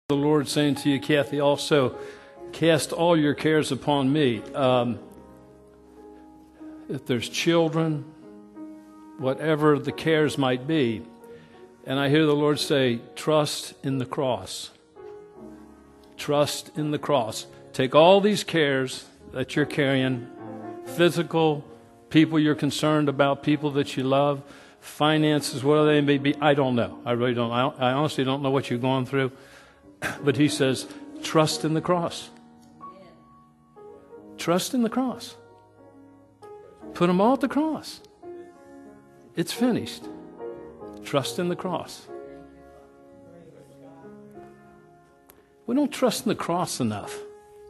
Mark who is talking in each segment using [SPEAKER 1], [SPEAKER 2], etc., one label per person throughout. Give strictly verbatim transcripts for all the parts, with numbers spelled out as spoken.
[SPEAKER 1] The Lord saying to you, Kathy, also cast all your cares upon me. Um, if there's children, whatever the cares might be, and I hear the Lord say, trust in the cross. Trust in the cross. Take all these cares that you're carrying, physical, people you're concerned about, people that you love, finances, whatever they may be. I don't know. I really don't. I, I honestly don't know what you're going through. But he says, trust in the cross. Trust in the cross. Put them all at the cross. It's finished. Trust in the cross. We don't trust in the cross enough.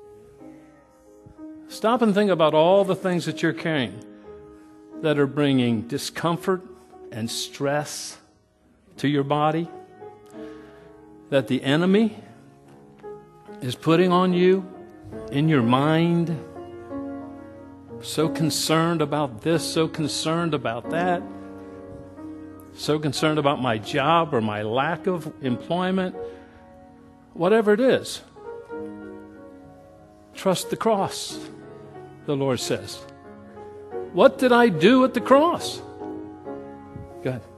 [SPEAKER 1] Stop and think about all the things that you're carrying that are bringing discomfort and stress to your body, that the enemy is putting on you in your mind. So concerned about this, so concerned about that, so concerned about my job or my lack of employment, whatever it is. Trust the cross, the Lord says. What did I do at the cross? Go ahead.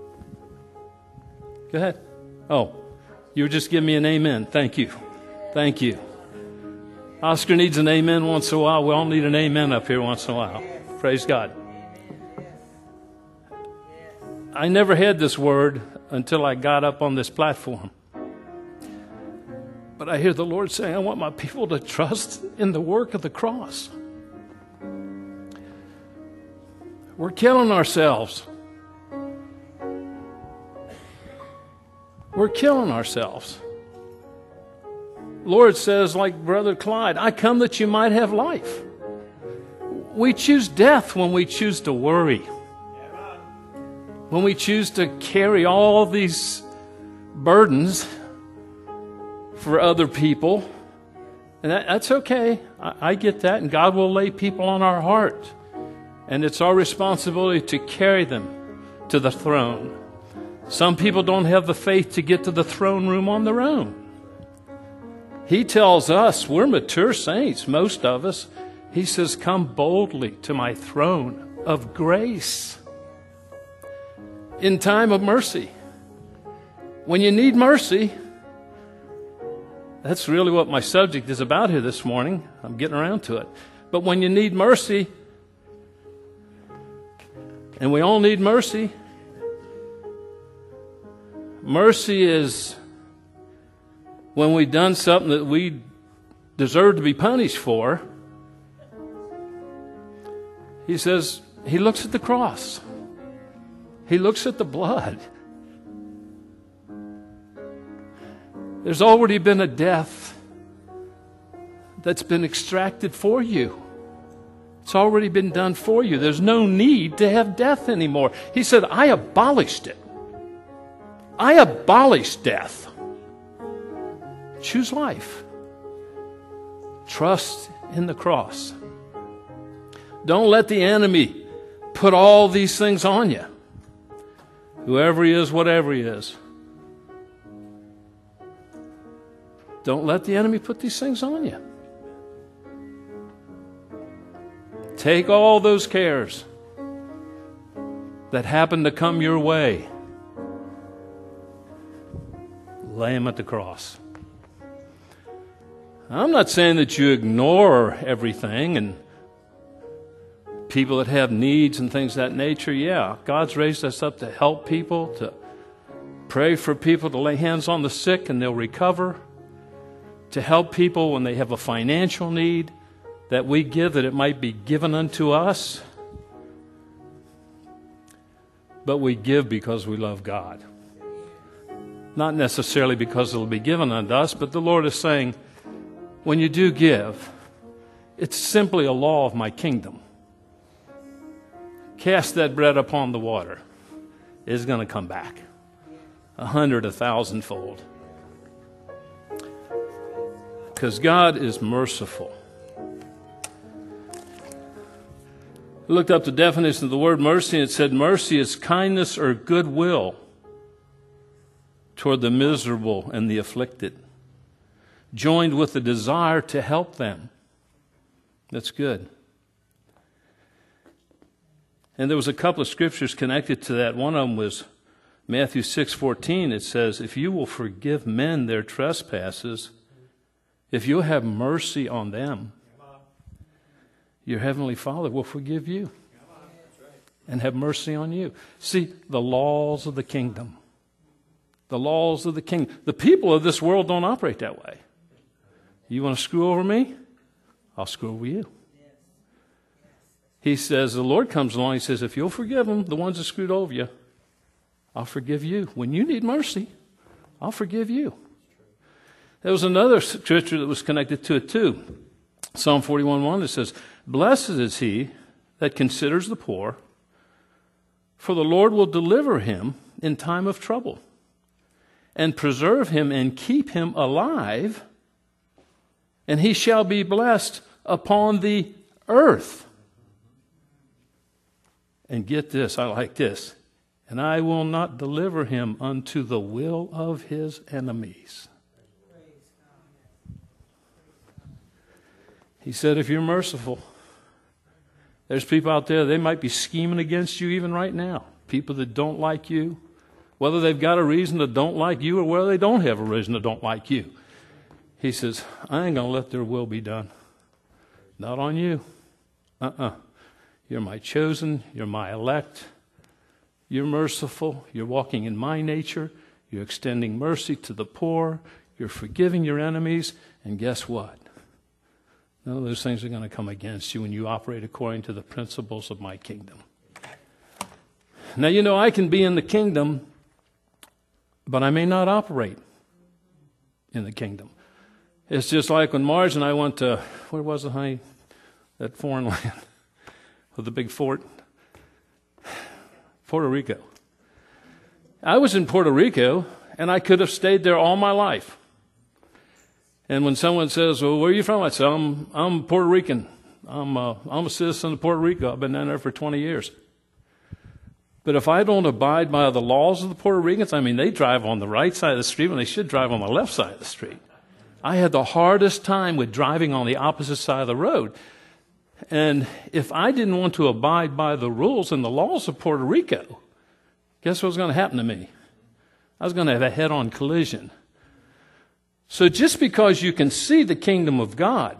[SPEAKER 1] Go ahead. Oh, you were just giving me an amen. Thank you. Thank you. Oscar needs an amen once in a while. We all need an amen up here once in a while. Praise God. I never had this word until I got up on this platform. But I hear the Lord saying, I want my people to trust in the work of the cross. We're killing ourselves. We're killing ourselves. Lord says, like Brother Clyde, I come that you might have life. We choose death when we choose to worry. When we choose to carry all these burdens for other people. And that, that's okay. I, I get that. And God will lay people on our heart. And it's our responsibility to carry them to the throne. Some people don't have the faith to get to the throne room on their own. He tells us, we're mature saints, most of us. He says, come boldly to my throne of grace in time of mercy. When you need mercy, that's really what my subject is about here this morning. I'm getting around to it. But when you need mercy, and we all need mercy, mercy is when we've done something that we deserve to be punished for. He says, he looks at the cross. He looks at the blood. There's already been a death that's been extracted for you. It's already been done for you. There's no need to have death anymore. He said, I abolished it. I abolished death. Choose life. Trust in the cross. Don't let the enemy put all these things on you. Whoever he is, whatever he is. Don't let the enemy put these things on you. Take all those cares that happen to come your way. Lay them at the cross. I'm not saying that you ignore everything and people that have needs and things of that nature. Yeah, God's raised us up to help people, to pray for people, to lay hands on the sick and they'll recover, to help people when they have a financial need, that we give, that it might be given unto us. But we give because we love God. Not necessarily because it'll be given unto us, but the Lord is saying, when you do give, it's simply a law of my kingdom. Cast that bread upon the water. It's going to come back. A hundred, a thousandfold. Because God is merciful. I looked up the definition of the word mercy, and it said mercy is kindness or goodwill toward the miserable and the afflicted. joined with the desire to help them. That's good. And there was a couple of scriptures connected to that. One of them was Matthew six fourteen. It says, if you will forgive men their trespasses, if you'll have mercy on them, your heavenly Father will forgive you and have mercy on you. See, the laws of the kingdom. The laws of the kingdom. The people of this world don't operate that way. You want to screw over me? I'll screw over you. He says, the Lord comes along, he says, if you'll forgive them, the ones that screwed over you, I'll forgive you. When you need mercy, I'll forgive you. There was another scripture that was connected to it too. Psalm forty-one one, it says, blessed is he that considers the poor, for the Lord will deliver him in time of trouble, and preserve him and keep him alive, and he shall be blessed upon the earth. And get this, I like this. And I will not deliver him unto the will of his enemies. He said, if you're merciful, there's people out there, they might be scheming against you even right now. People that don't like you, whether they've got a reason to don't like you or whether they don't have a reason to don't like you. He says, I ain't going to let their will be done. Not on you. Uh-uh. You're my chosen. You're my elect. You're merciful. You're walking in my nature. You're extending mercy to the poor. You're forgiving your enemies. And guess what? None of those things are going to come against you when you operate according to the principles of my kingdom. Now, you know, I can be in the kingdom, but I may not operate in the kingdom. It's just like when Marge and I went to, where was it, honey? That foreign land with the big fort. Puerto Rico. I was in Puerto Rico, and I could have stayed there all my life. And when someone says, well, where are you from? I say, I'm, I'm Puerto Rican. I'm a, I'm a citizen of Puerto Rico. I've been down there for twenty years. But if I don't abide by the laws of the Puerto Ricans, I mean, they drive on the right side of the street when they should drive on the left side of the street. I had the hardest time with driving on the opposite side of the road. And if I didn't want to abide by the rules and the laws of Puerto Rico, guess what was going to happen to me? I was going to have a head-on collision. So just because you can see the kingdom of God,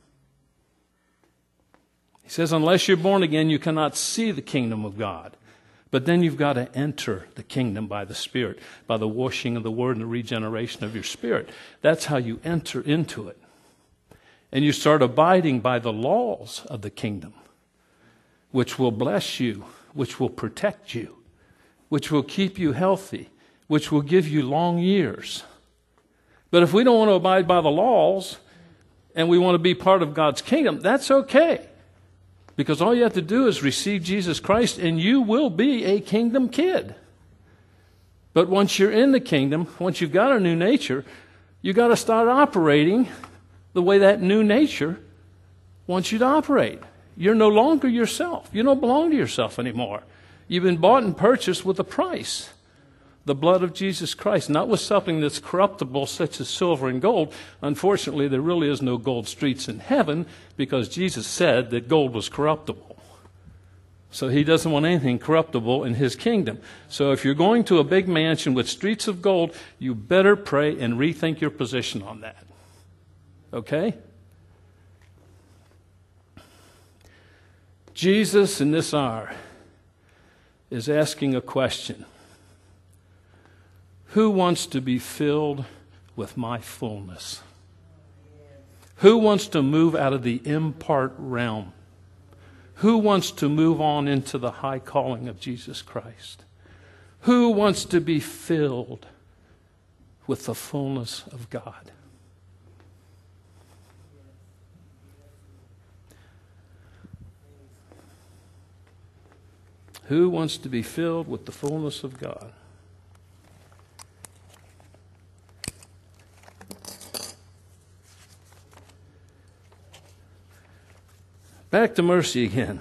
[SPEAKER 1] he says, unless you're born again, you cannot see the kingdom of God. But then you've got to enter the kingdom by the Spirit, by the washing of the Word and the regeneration of your spirit. That's how you enter into it. And you start abiding by the laws of the kingdom, which will bless you, which will protect you, which will keep you healthy, which will give you long years. But if we don't want to abide by the laws and we want to be part of God's kingdom, that's okay. Because all you have to do is receive Jesus Christ and you will be a kingdom kid. But once you're in the kingdom, once you've got a new nature, you've got to start operating the way that new nature wants you to operate. You're no longer yourself. You don't belong to yourself anymore. You've been bought and purchased with a price. The blood of Jesus Christ, not with something that's corruptible such as silver and gold. Unfortunately, there really is no gold streets in heaven because Jesus said that gold was corruptible. So he doesn't want anything corruptible in his kingdom. So if you're going to a big mansion with streets of gold, you better pray and rethink your position on that. Okay? Jesus in this hour is asking a question. Who wants to be filled with my fullness? Who wants to move out of the impart realm? Who wants to move on into the high calling of Jesus Christ? Who wants to be filled with the fullness of God? Who wants to be filled with the fullness of God? Back to mercy again.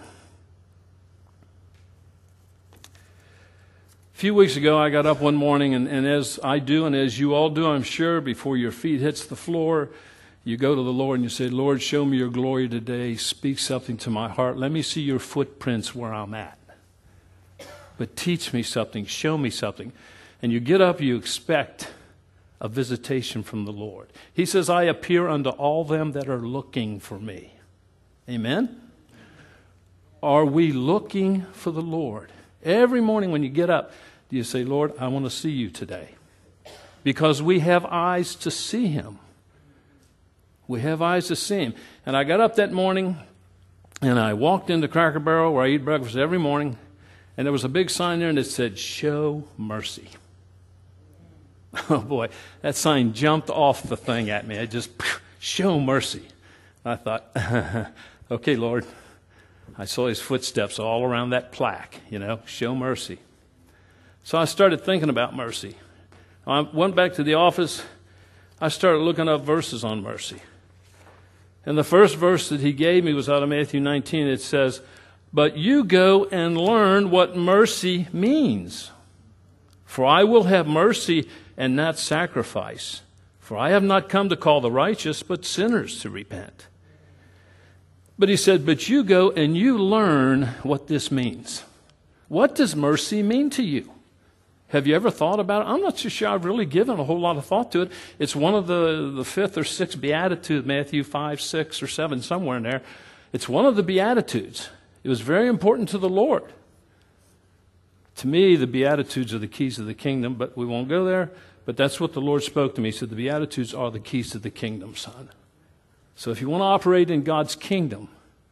[SPEAKER 1] A few weeks ago, I got up one morning, and, and as I do, and as you all do, I'm sure, before your feet hits the floor, You go to the Lord and you say, Lord, show me your glory today. Speak something to my heart. Let me see your footprints where I'm at. But teach me something. Show me something. And you get up, you expect a visitation from the Lord. He says, I appear unto all them that are looking for me. Amen? Are we looking for the Lord? Every morning when you get up, do you say, Lord, I want to see you today? Because we have eyes to see him. We have eyes to see him. And I got up that morning, and I walked into Cracker Barrel, where I eat breakfast every morning, and there was a big sign there, and it said, Show Mercy. Oh, boy, that sign jumped off the thing at me. It just, Show Mercy. I thought, okay, Lord. I saw his footsteps all around that plaque, you know, Show Mercy. So I started thinking about mercy. I went back to the office. I started looking up verses on mercy. And the first verse that he gave me was out of Matthew nineteen. It says, but you go and learn what mercy means. For I will have mercy and not sacrifice. For I have not come to call the righteous, but sinners to repent. But he said, but you go and you learn what this means. What does mercy mean to you? Have you ever thought about it? I'm not so sure I've really given a whole lot of thought to it. It's one of the, the fifth or sixth Beatitudes, Matthew five, six, or seven, somewhere in there. It's one of the Beatitudes. It was very important to the Lord. To me, the Beatitudes are the keys of the kingdom, but we won't go there. But that's what the Lord spoke to me. He said, the Beatitudes are the keys to the kingdom, son. So if you want to operate in God's kingdom,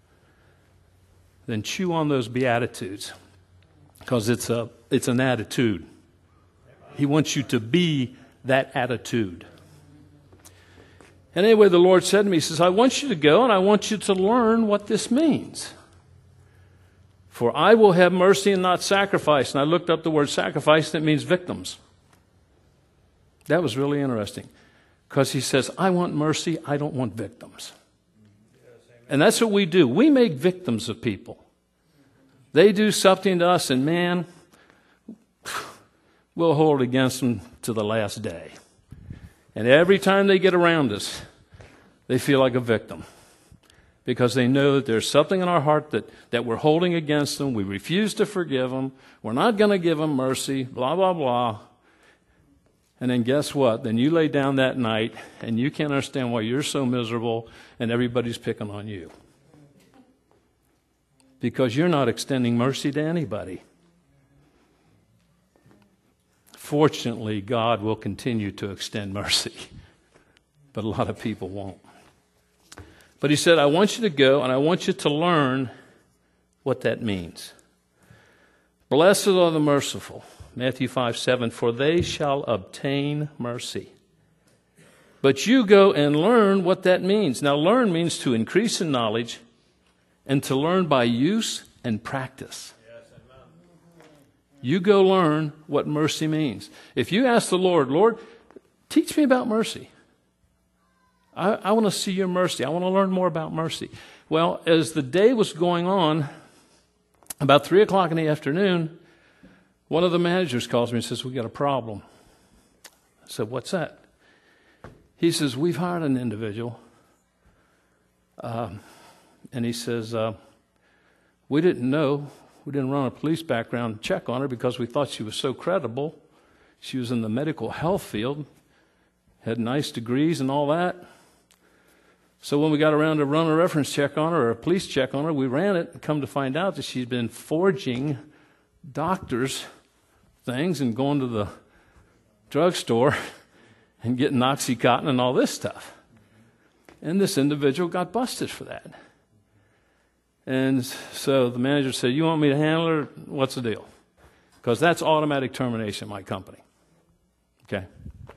[SPEAKER 1] then chew on those Beatitudes, because it's a it's an attitude. He wants you to be that attitude. And anyway, the Lord said to me, he says, I want you to go and I want you to learn what this means. For I will have mercy and not sacrifice. And I looked up the word sacrifice, and it means victims. That was really interesting. Because he says, I want mercy, I don't want victims. And that's what we do. We make victims of people. They do something to us, and man, we'll hold it against them to the last day. And every time they get around us, they feel like a victim. Because they know that there's something in our heart that, that we're holding against them. We refuse to forgive them. We're not going to give them mercy, blah, blah, blah. And then guess what? Then you lay down that night, and you can't understand why you're so miserable, and everybody's picking on you. Because you're not extending mercy to anybody. Fortunately, God will continue to extend mercy, but a lot of people won't. But he said, I want you to go and I want you to learn what that means. Blessed are the merciful, Matthew five, seven, for they shall obtain mercy. But you go and learn what that means. Now, learn means to increase in knowledge and to learn by use and practice. You go learn what mercy means. If you ask the Lord, Lord, teach me about mercy. I, I want to see your mercy. I want to learn more about mercy. Well, as the day was going on, about three o'clock in the afternoon, one of the managers calls me and says, we got a problem. I said, what's that? He says, we've hired an individual. Um, and he says, uh, we didn't know. We didn't run a police background check on her because we thought she was so credible. She was in the medical health field, had nice degrees and all that. So when we got around to run a reference check on her or a police check on her, we ran it and come to find out that she'd been forging doctors' things and going to the drugstore and getting Oxycontin and all this stuff. And this individual got busted for that. And so the manager said, you want me to handle her? What's the deal? Because that's automatic termination in my company. Okay?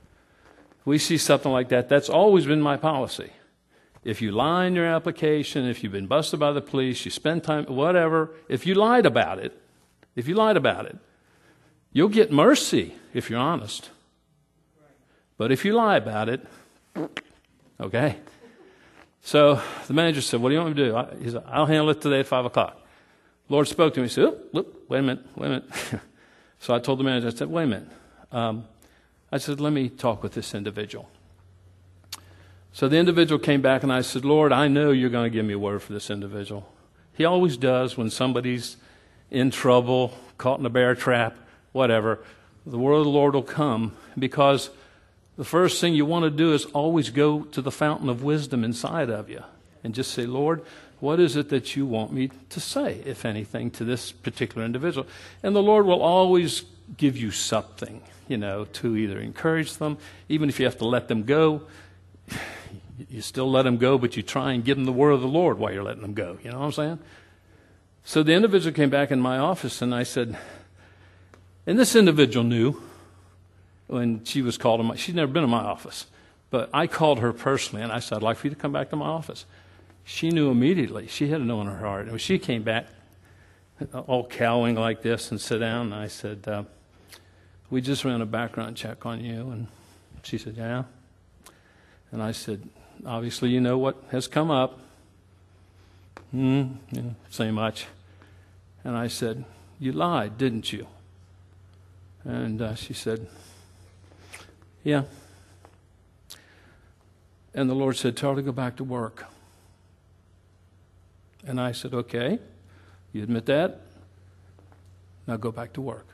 [SPEAKER 1] We see something like that. That's always been my policy. If you lie in your application, if you've been busted by the police, you spend time, whatever, if you lied about it, if you lied about it, you'll get mercy if you're honest. But if you lie about it, okay? So the manager said, what do you want me to do? He said, I'll handle it today at five o'clock. Lord spoke to me. He said, oh, look, wait a minute, wait a minute. So I told the manager, I said, wait a minute. Um, I said, let me talk with this individual. So the individual came back and I said, Lord, I know you're going to give me a word for this individual. He always does when somebody's in trouble, caught in a bear trap, whatever. The word of the Lord will come, because the first thing you want to do is always go to the fountain of wisdom inside of you and just say, Lord, what is it that you want me to say, if anything, to this particular individual? And the Lord will always give you something, you know, to either encourage them, even if you have to let them go. You still let them go, but you try and give them the word of the Lord while you're letting them go. You know what I'm saying? So the individual came back in my office, and I said, and this individual knew when she was called in my, she'd never been in my office, but I called her personally, and I said, I'd like for you to come back to my office. She knew immediately. She had to know in her heart. And when she came back, all cowing like this, and sat down, and I said, uh, we just ran a background check on you. And she said, yeah. And I said, obviously you know what has come up. Hmm, didn't say much. And I said, you lied, didn't you? And uh, she said, yeah. And the Lord said, tell her to go back to work. And I said, okay, you admit that? Now go back to work.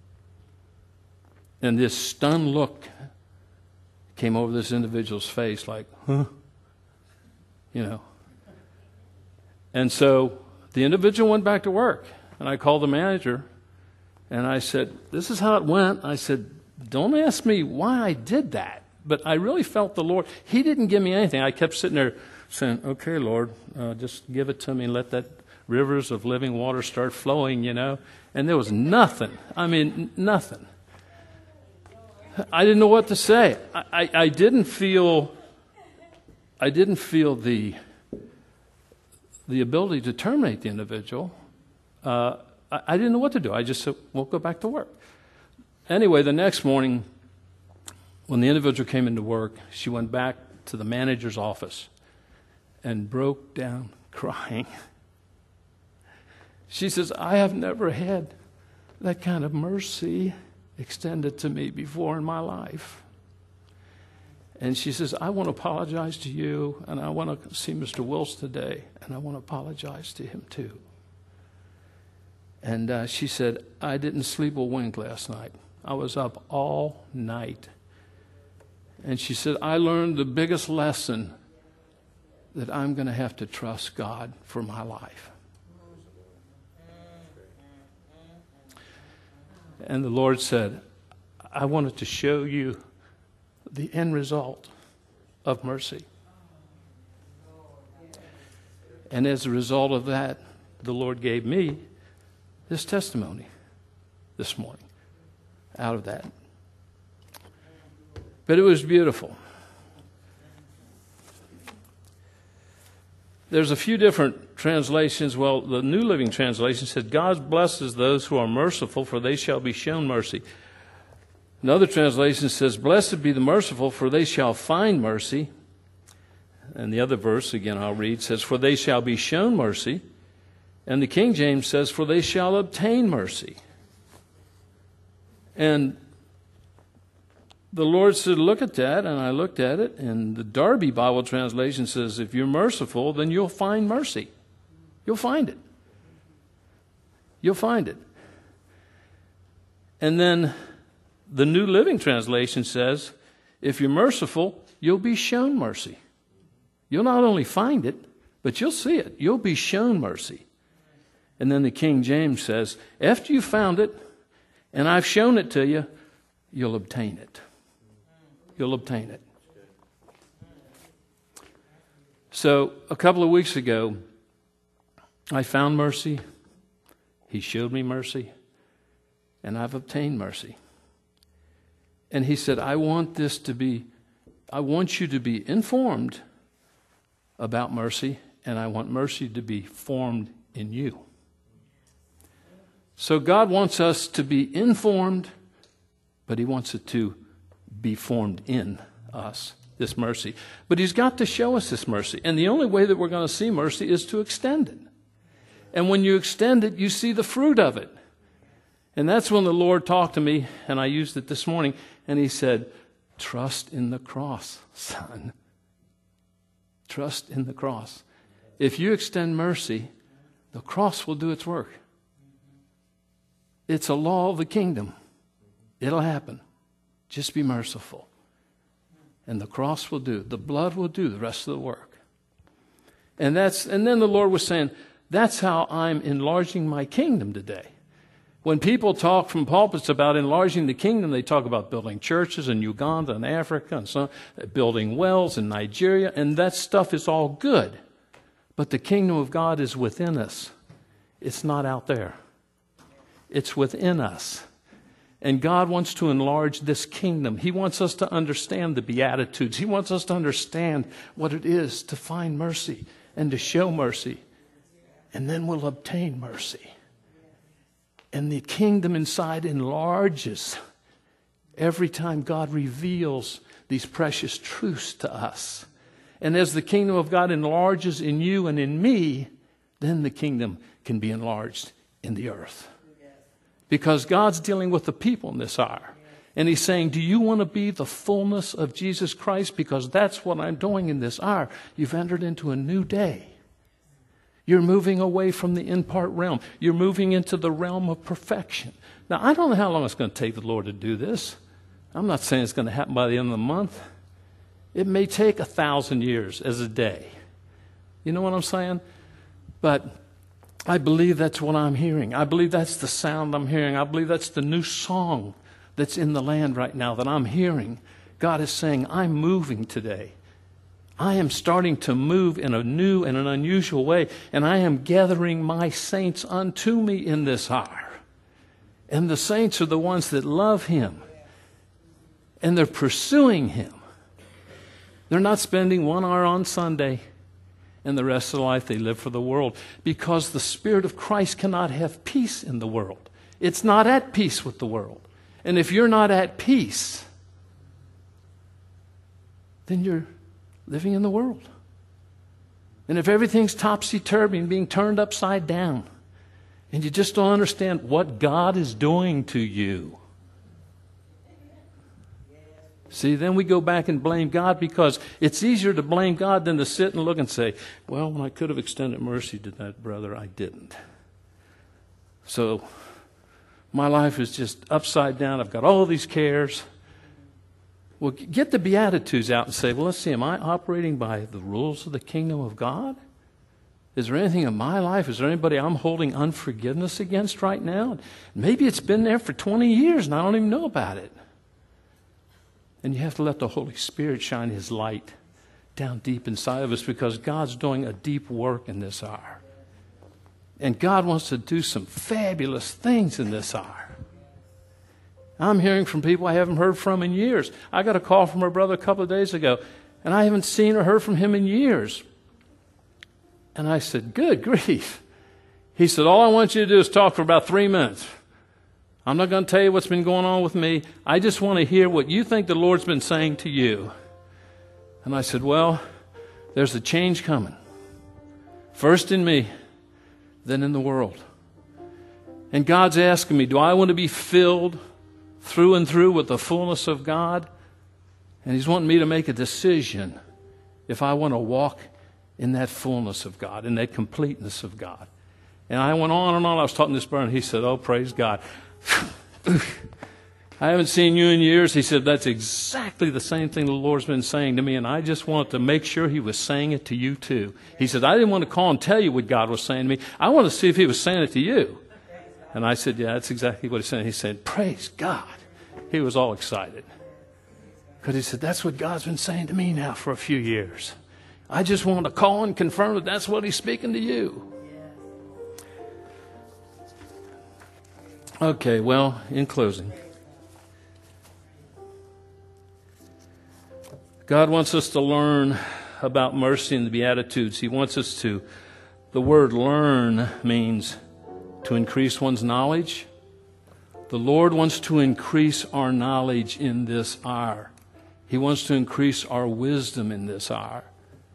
[SPEAKER 1] And this stunned look came over this individual's face like, huh? You know. And so the individual went back to work. And I called the manager, and I said, this is how it went. I said, don't ask me why I did that. But I really felt the Lord. He didn't give me anything. I kept sitting there saying, okay, Lord, uh, just give it to me and let that rivers of living water start flowing, you know. And there was nothing. I mean, n- nothing. I didn't know what to say. I, I, I didn't feel, I didn't feel the, the ability to terminate the individual. Uh, I, I didn't know what to do. I just said, well, go back to work. Anyway, the next morning, when the individual came into work, she went back to the manager's office and broke down crying. She says, I have never had that kind of mercy extended to me before in my life. And she says, I want to apologize to you, and I want to see Mister Wills today, and I want to apologize to him too. And uh, she said, I didn't sleep a wink last night. I was up all night. And she said, I learned the biggest lesson, that I'm going to have to trust God for my life. And the Lord said, I wanted to show you the end result of mercy. And as a result of that, the Lord gave me this testimony this morning out of that. But it was beautiful. There's a few different translations. Well, the New Living Translation said, God blesses those who are merciful, for they shall be shown mercy. Another translation says, blessed be the merciful, for they shall find mercy. And the other verse, again I'll read, says, for they shall be shown mercy. And the King James says, for they shall obtain mercy. And the Lord said, look at that, and I looked at it, and the Darby Bible translation says, if you're merciful, then you'll find mercy. You'll find it. You'll find it. And then the New Living Translation says, if you're merciful, you'll be shown mercy. You'll not only find it, but you'll see it. You'll be shown mercy. And then the King James says, after you found it, and I've shown it to you, you'll obtain it. You'll obtain it. So a couple of weeks ago, I found mercy. He showed me mercy. And I've obtained mercy. And he said, I want this to be, I want you to be informed about mercy, and I want mercy to be formed in you. So God wants us to be informed, but he wants it to be formed in us, this mercy. But he's got to show us this mercy. And the only way that we're going to see mercy is to extend it. And when you extend it, you see the fruit of it. And that's when the Lord talked to me, and I used it this morning, and he said, trust in the cross, son. Trust in the cross. If you extend mercy, the cross will do its work. It's a law of the kingdom. It'll happen. Just be merciful. And the cross will do. The blood will do the rest of the work. And that's and then the Lord was saying, that's how I'm enlarging my kingdom today. When people talk from pulpits about enlarging the kingdom, they talk about building churches in Uganda and Africa and so building wells in Nigeria, and that stuff is all good. But the kingdom of God is within us. It's not out there. It's within us. And God wants to enlarge this kingdom. He wants us to understand the Beatitudes. He wants us to understand what it is to find mercy and to show mercy. And then we'll obtain mercy. And the kingdom inside enlarges every time God reveals these precious truths to us. And as the kingdom of God enlarges in you and in me, then the kingdom can be enlarged in the earth. Because God's dealing with the people in this hour. And He's saying, do you want to be the fullness of Jesus Christ? Because that's what I'm doing in this hour. You've entered into a new day. You're moving away from the in-part realm. You're moving into the realm of perfection. Now, I don't know how long it's going to take the Lord to do this. I'm not saying it's going to happen by the end of the month. It may take a thousand years as a day. You know what I'm saying? But I believe that's what I'm hearing. I believe that's the sound I'm hearing. I believe that's the new song that's in the land right now that I'm hearing. God is saying, I'm moving today. I am starting to move in a new and an unusual way, and I am gathering my saints unto me in this hour. And the saints are the ones that love Him, and they're pursuing Him. They're not spending one hour on Sunday, and the rest of their life they live for the world, because the Spirit of Christ cannot have peace in the world. It's not at peace with the world. And if you're not at peace, then you're living in the world. And if everything's topsy-turvy and being turned upside down, and you just don't understand what God is doing to you, see, then we go back and blame God, because it's easier to blame God than to sit and look and say, well, when I could have extended mercy to that brother, I didn't. So my life is just upside down. I've got all these cares. Well, get the Beatitudes out and say, well, let's see, am I operating by the rules of the kingdom of God? Is there anything in my life? Is there anybody I'm holding unforgiveness against right now? Maybe it's been there for twenty years and I don't even know about it. And you have to let the Holy Spirit shine His light down deep inside of us, because God's doing a deep work in this hour. And God wants to do some fabulous things in this hour. I'm hearing from people I haven't heard from in years. I got a call from her brother a couple of days ago, and I haven't seen or heard from him in years. And I said, good grief. He said, all I want you to do is talk for about three minutes. I'm not going to tell you what's been going on with me. I just want to hear what you think the Lord's been saying to you. And I said, well, there's a change coming. First in me, then in the world. And God's asking me, do I want to be filled through and through with the fullness of God? And He's wanting me to make a decision if I want to walk in that fullness of God, in that completeness of God. And I went on and on. I was talking to this brother, and he said, oh, praise God. I haven't seen you in years. He said, that's exactly the same thing the Lord's been saying to me, and I just wanted to make sure He was saying it to you too. He said, I didn't want to call and tell you what God was saying to me. I wanted to see if He was saying it to you. And I said, yeah, that's exactly what He's saying. He said, praise God. He was all excited. Because he said, that's what God's been saying to me now for a few years. I just wanted to call and confirm that that's what He's speaking to you. Okay, well, in closing, God wants us to learn about mercy and the Beatitudes. He wants us to, the word learn means to increase one's knowledge. The Lord wants to increase our knowledge in this hour. He wants to increase our wisdom in this hour.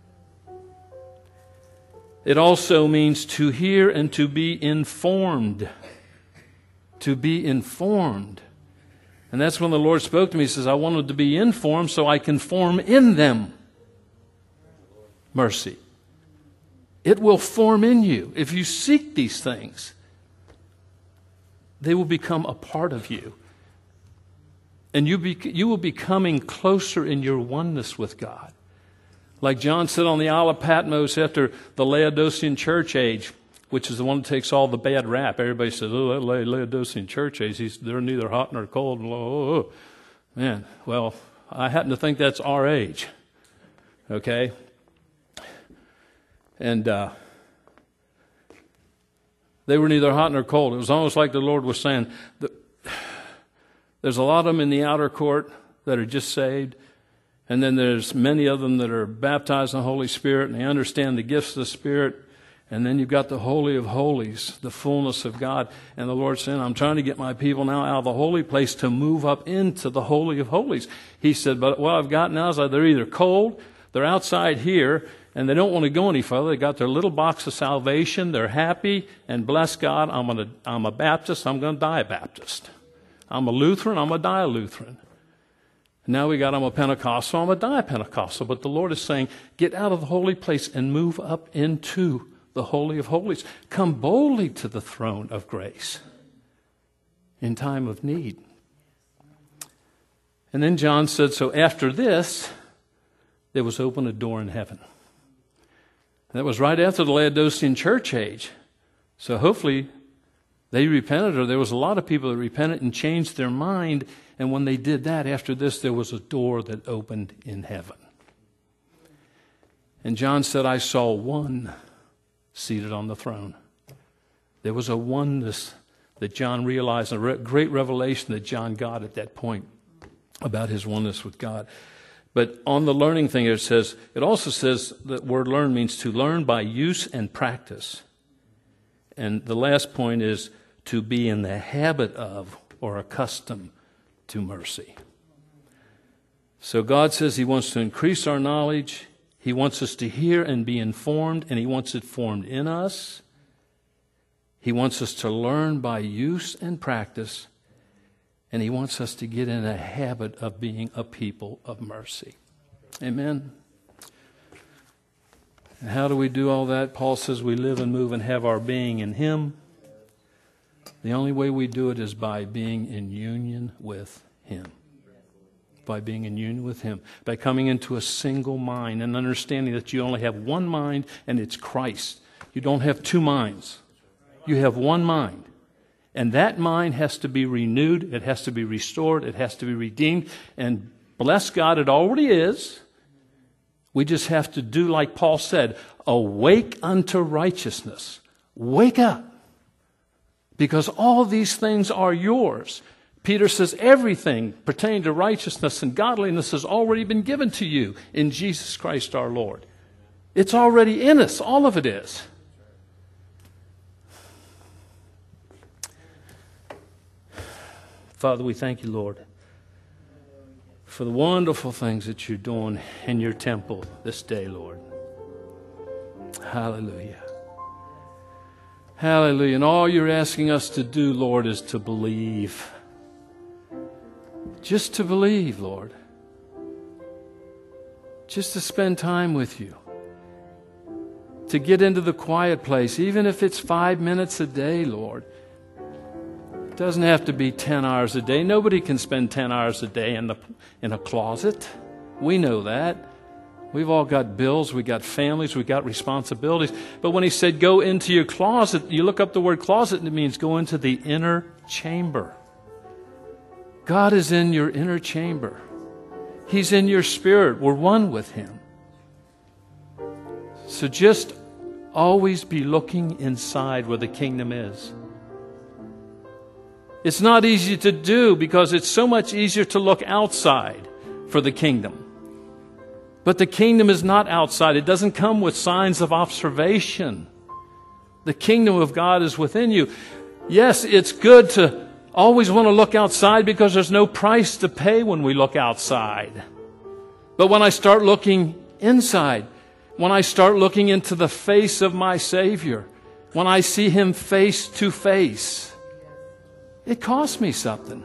[SPEAKER 1] It also means to hear and to be informed. To be informed. And that's when the Lord spoke to me. He says, I wanted to be informed so I can form in them. mercy. It will form in you. If you seek these things, they will become a part of you. And you, be, you will be coming closer in your oneness with God. Like John said on the Isle of Patmos after the Laodicean church age, which is the one that takes all the bad rap. Everybody says, oh, that Laodicean church age, he's, they're neither hot nor cold. Oh, oh, oh. Man, well, I happen to think that's our age. Okay? And uh, they were neither hot nor cold. It was almost like the Lord was saying, the, there's a lot of them in the outer court that are just saved. And then there's many of them that are baptized in the Holy Spirit and they understand the gifts of the Spirit. And then you've got the Holy of Holies, the fullness of God. And the Lord's saying, I'm trying to get my people now out of the holy place to move up into the Holy of Holies. He said, but what I've got now is that they're either cold, they're outside here, and they don't want to go any further. They got their little box of salvation. They're happy, and bless God, I'm, gonna, I'm a Baptist, I'm going to die a Baptist. I'm a Lutheran, I'm going to die a Lutheran. Now we got, I'm a Pentecostal, I'm going to die a Pentecostal. But the Lord is saying, get out of the holy place and move up into the Holy of Holies. Come boldly to the throne of grace in time of need. And then John said, so after this, there was opened a door in heaven. And that was right after the Laodicean church age. So hopefully they repented, or there was a lot of people that repented and changed their mind. And when they did that, after this, there was a door that opened in heaven. And John said, I saw one seated on the throne. There was a oneness that John realized, a great revelation that John got at that point about his oneness with God. But on the learning thing, it says, it also says that word learn means to learn by use and practice. And the last point is to be in the habit of or accustomed to mercy. So God says he wants to increase our knowledge. He wants us to hear and be informed, and he wants it formed in us. He wants us to learn by use and practice, and he wants us to get in a habit of being a people of mercy. Amen. And how do we do all that? Paul says we live and move and have our being in him. The only way we do it is by being in union with him. By being in union with him. By coming into a single mind and understanding that you only have one mind, and it's Christ. You don't have two minds. You have one mind. And that mind has to be renewed. It has to be restored. It has to be redeemed. And bless God, it already is. We just have to do like Paul said, awake unto righteousness. Wake up. Because all these things are yours. Peter says everything pertaining to righteousness and godliness has already been given to you in Jesus Christ our Lord. It's already in us. All of it is. Father, we thank you, Lord, for the wonderful things that you're doing in your temple this day, Lord. Hallelujah. Hallelujah. And all you're asking us to do, Lord, is to believe. Just to believe, Lord. Just to spend time with you. To get into the quiet place, even if it's five minutes a day, Lord. It doesn't have to be ten hours a day. Nobody can spend ten hours a day in the in a closet. We know that. We've all got bills, we got families, we got responsibilities. But when he said go into your closet, you look up the word closet and it means go into the inner chamber. God is in your inner chamber. He's in your spirit. We're one with him. So just always be looking inside where the kingdom is. It's not easy to do because it's so much easier to look outside for the kingdom. But the kingdom is not outside. It doesn't come with signs of observation. The kingdom of God is within you. Yes, it's good to always want to look outside because there's no price to pay when we look outside. But when I start looking inside, when I start looking into the face of my Savior, when I see him face to face, it costs me something.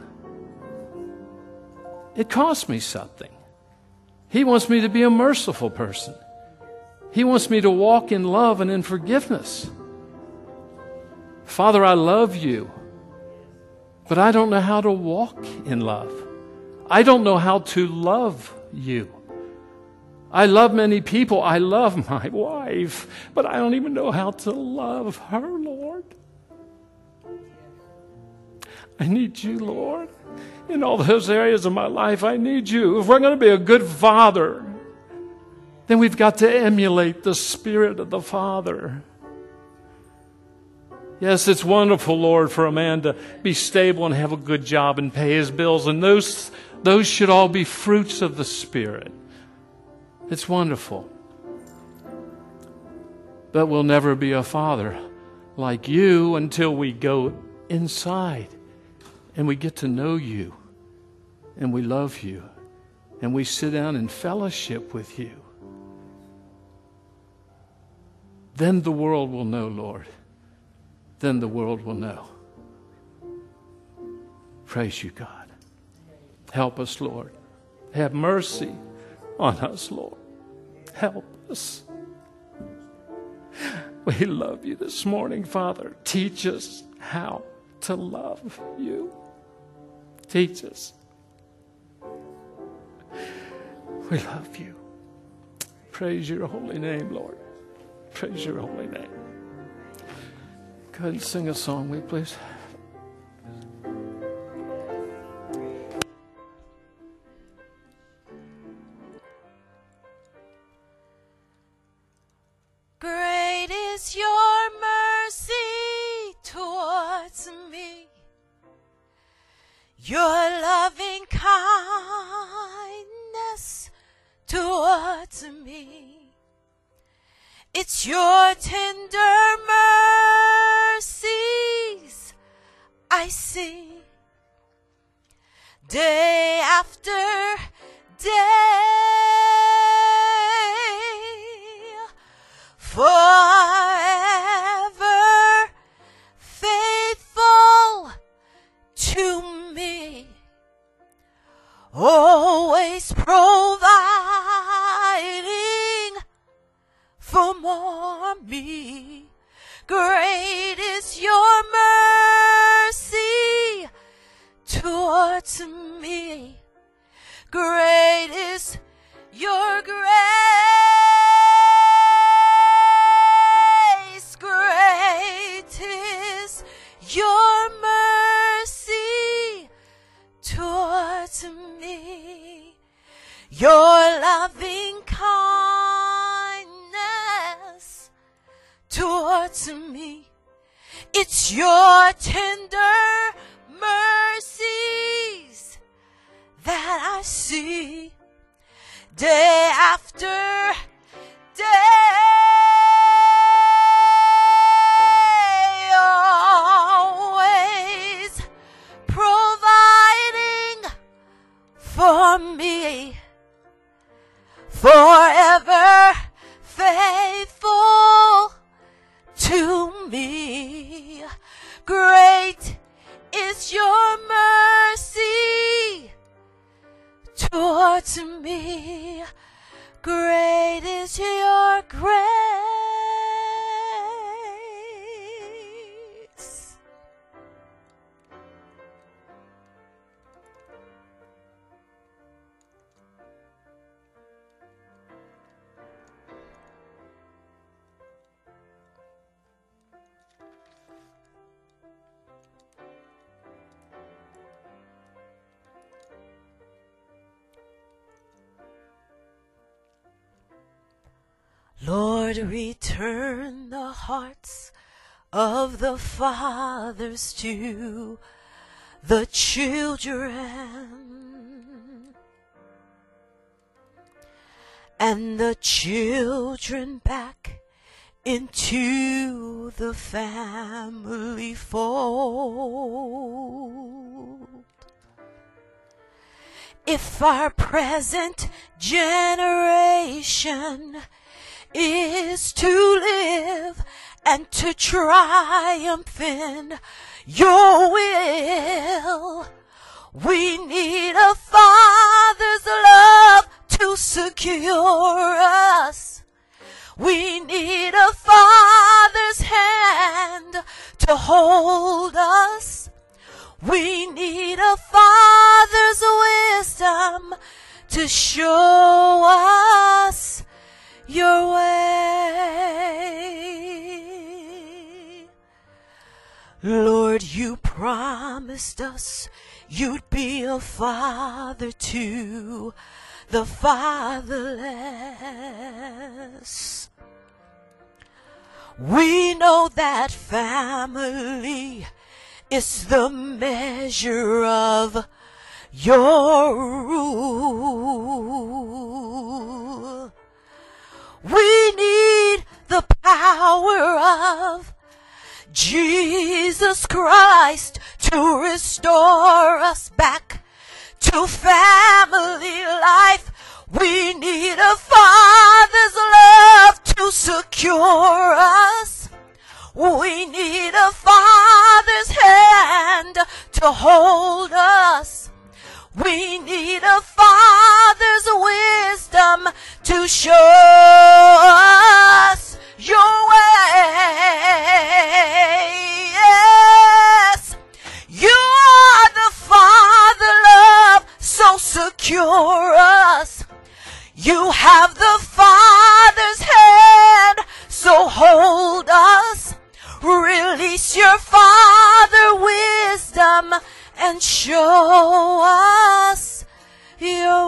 [SPEAKER 1] It costs me something. He wants me to be a merciful person. He wants me to walk in love and in forgiveness. Father, I love you, but I don't know how to walk in love. I don't know how to love you. I love many people. I love my wife, but I don't even know how to love her, Lord. I need you, Lord. In all those areas of my life, I need you. If we're going to be a good father, then we've got to emulate the spirit of the Father. Yes, it's wonderful, Lord, for a man to be stable and have a good job and pay his bills. And those, those should all be fruits of the Spirit. It's wonderful. But we'll never be a father like you until we go inside and we get to know you and we love you and we sit down in fellowship with you. Then the world will know, Lord. Then the world will know. Praise you, God. Help us, Lord. Have mercy on us, Lord. Help us. We love you this morning, Father. Teach us how to love you. Teach us. We love you. Praise your holy name, Lord. Praise your holy name. Go ahead and sing a song, will you please?
[SPEAKER 2] Great is your mercy towards me, your loving kindness towards me. It's your tender mercies I see day after day. Forever faithful to me, always providing for more me. Great is your mercy towards me. Great is your grace. Great is your mercy towards me. Your loving kindness towards me. It's your tender mercies that I see day after day. Always providing for me. Forever faithful to me. Great is your mercy towards me. Great is your grace. Lord, return the hearts of the fathers to the children, and the children back into the family fold. If our present generation is to live and to triumph in your will, we need a Father's love to secure us. We We need a Father's wisdom to show us your way. Lord, you promised us you'd be a father to the fatherless. We know that family is the measure of your rule. We need the power of Jesus Christ to restore us back to family life. We need a Father's love to secure us. We need a Father's hand to hold us. We need a Father's wisdom to show us your way. Yes, you are the Father love, so secure us. You have the Father's hand, so hold us. Release your Father wisdom and show us your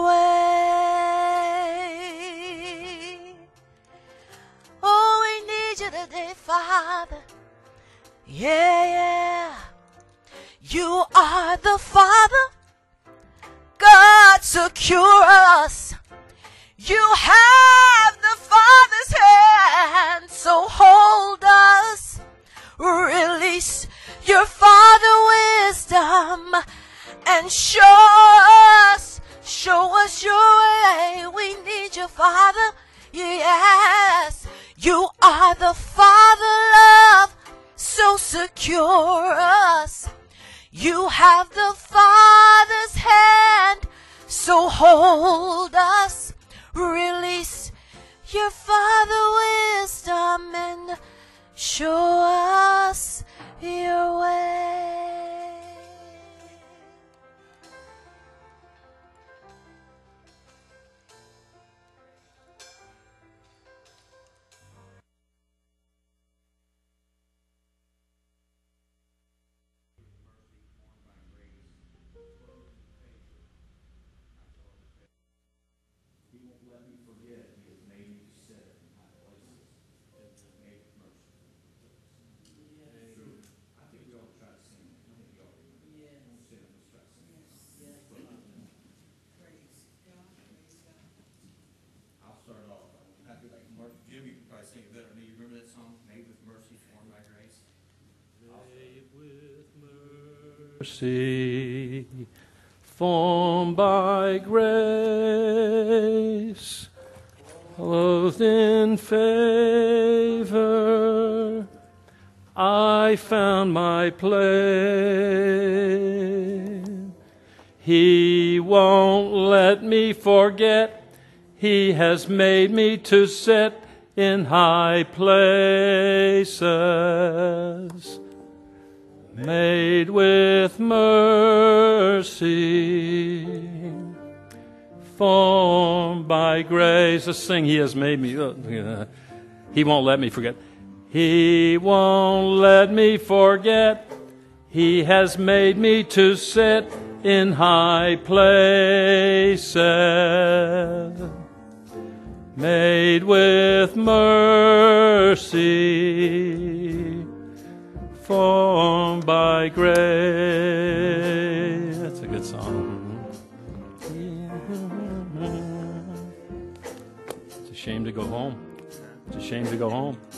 [SPEAKER 2] way. Oh, we need you today, Father. Yeah, yeah. You are the Father. God, secure us. You have the Father's hand, so hold us. Release your Father wisdom and show us, show us your way. We need you, Father. Yes, you are the Father love, so secure us. You have the Father's hand, so hold us. Release your Father wisdom and show us your way.
[SPEAKER 1] Mercy, formed by grace, clothed in favor, I found my place. He won't let me forget, He has made me to sit in high places, made with mercy, formed by grace. Let's sing, He has made me. Uh, he won't let me forget. He won't let me forget. He has made me to sit in high places, made with mercy, formed by grace. That's a good song. It's a shame to go home. It's a shame to go home.